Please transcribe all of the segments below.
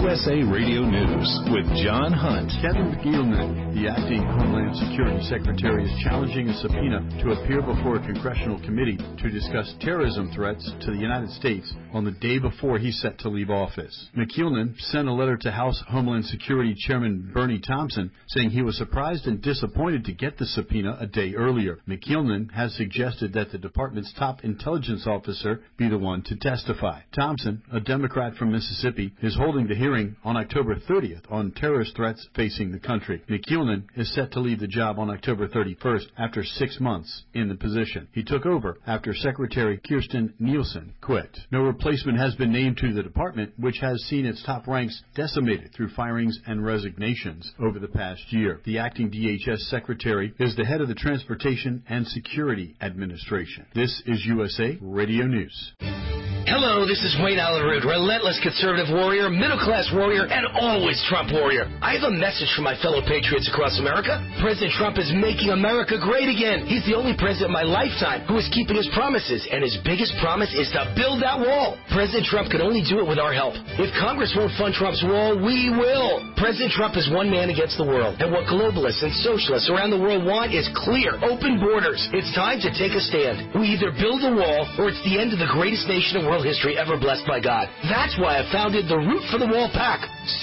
USA Radio News with John Hunt. Kevin McKeown, the acting Homeland Security Secretary, is challenging a subpoena to appear before a congressional committee to discuss terrorism threats to the United States on the day before he's set to leave office. McKeown sent a letter to House Homeland Security Chairman Bernie Thompson saying he was surprised and disappointed to get the subpoena a day earlier. McKeown has suggested that the department's top intelligence officer be the one to testify. Thompson, a Democrat from Mississippi, is holding the hearing on October 30th on terrorist threats facing the country. McKeown is set to leave the job on October 31st after 6 months in the position. He took over after Secretary Kirstjen Nielsen quit. No replacement has been named to the department, which has seen its top ranks decimated through firings and resignations over the past year. The acting DHS secretary is the head of the Transportation and Security Administration. This is USA Radio News. Hello, this is Wayne Allen Root, relentless conservative warrior, middle-class warrior, and always Trump warrior. I have a message for my fellow patriots across America. President Trump is making America great again. He's the only president in my lifetime who is keeping his promises, and his biggest promise is to build that wall. President Trump can only do it with our help. If Congress won't fund Trump's wall, we will. President Trump is one man against the world, and what globalists and socialists around the world want is clear, open borders. It's time to take a stand. We either build a wall, or it's the end of the greatest nation in world history ever blessed by God. That's why I founded the Root for the Wall PAC.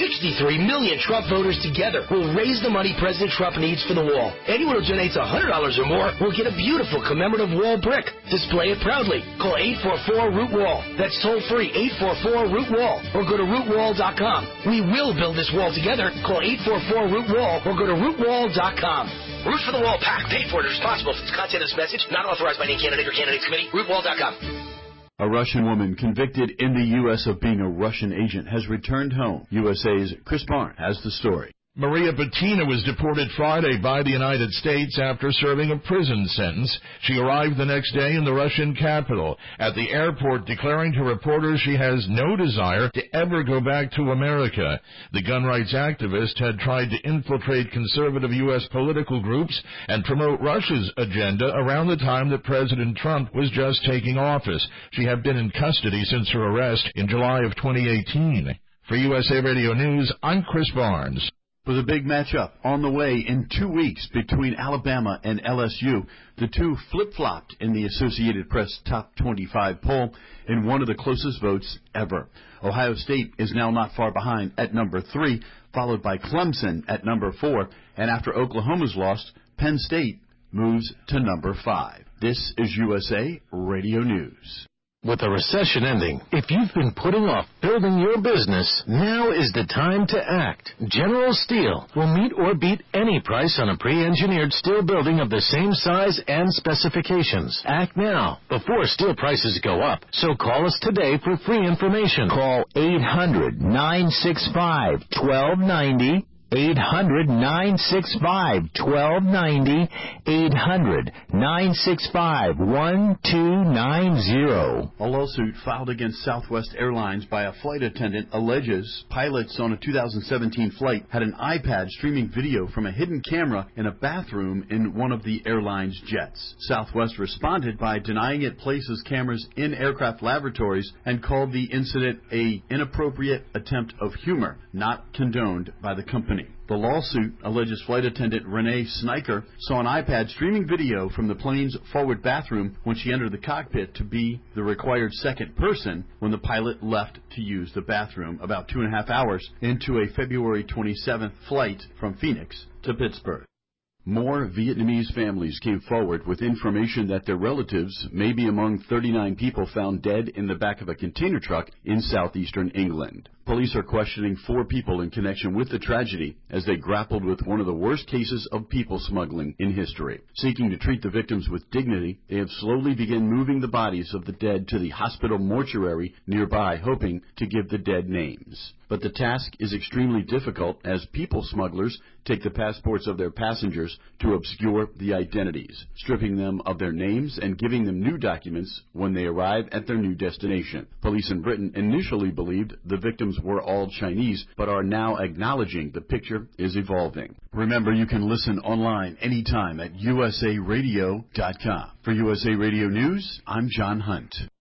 63 million Trump voters together will raise the money President Trump needs for the wall. Anyone who donates $100 or more will get a beautiful commemorative wall brick. Display it proudly. Call 844-ROOT-WALL. That's toll-free, 844-ROOT-WALL. Or go to rootwall.com. We will build this wall together. Call 844-ROOT-WALL or go to rootwall.com. Root for the Wall PAC. Paid for and responsible for the content of this message. Not authorized by any candidate or candidates committee. Rootwall.com. A Russian woman convicted in the U.S. of being a Russian agent has returned home. USA's Chris Barnes has the story. Maria Butina was deported Friday by the United States after serving a prison sentence. She arrived the next day in the Russian capital at the airport, declaring to reporters she has no desire to ever go back to America. The gun rights activist had tried to infiltrate conservative U.S. political groups and promote Russia's agenda around the time that President Trump was just taking office. She had been in custody since her arrest in July of 2018. For USA Radio News, I'm Chris Barnes. With a big matchup on the way in 2 weeks between Alabama and LSU, the two flip-flopped in the Associated Press Top 25 poll in one of the closest votes ever. Ohio State is now not far behind at number 3, followed by Clemson at number 4, and after Oklahoma's lost, Penn State moves to number 5. This is USA Radio News. With the recession ending, if you've been putting off building your business, now is the time to act. General Steel will meet or beat any price on a pre-engineered steel building of the same size and specifications. Act now, before steel prices go up. So call us today for free information. Call 800-965-1290. 800-965-1290, 800-965-1290. A lawsuit filed against Southwest Airlines by a flight attendant alleges pilots on a 2017 flight had an iPad streaming video from a hidden camera in a bathroom in one of the airline's jets. Southwest responded by denying it places cameras in aircraft lavatories and called the incident an inappropriate attempt of humor, not condoned by the company. The lawsuit alleges flight attendant Renee Sniker saw an iPad streaming video from the plane's forward bathroom when she entered the cockpit to be the required second person when the pilot left to use the bathroom about 2.5 hours into a February 27th flight from Phoenix to Pittsburgh. More Vietnamese families came forward with information that their relatives may be among 39 people found dead in the back of a container truck in southeastern England. Police are questioning 4 people in connection with the tragedy as they grappled with one of the worst cases of people smuggling in history. Seeking to treat the victims with dignity, they have slowly begun moving the bodies of the dead to the hospital mortuary nearby, hoping to give the dead names. But the task is extremely difficult as people smugglers take the passports of their passengers to obscure the identities, stripping them of their names and giving them new documents when they arrive at their new destination. Police in Britain initially believed the victims were all Chinese, but are now acknowledging the picture is evolving. Remember, you can listen online anytime at usaradio.com. For USA Radio News, I'm John Hunt.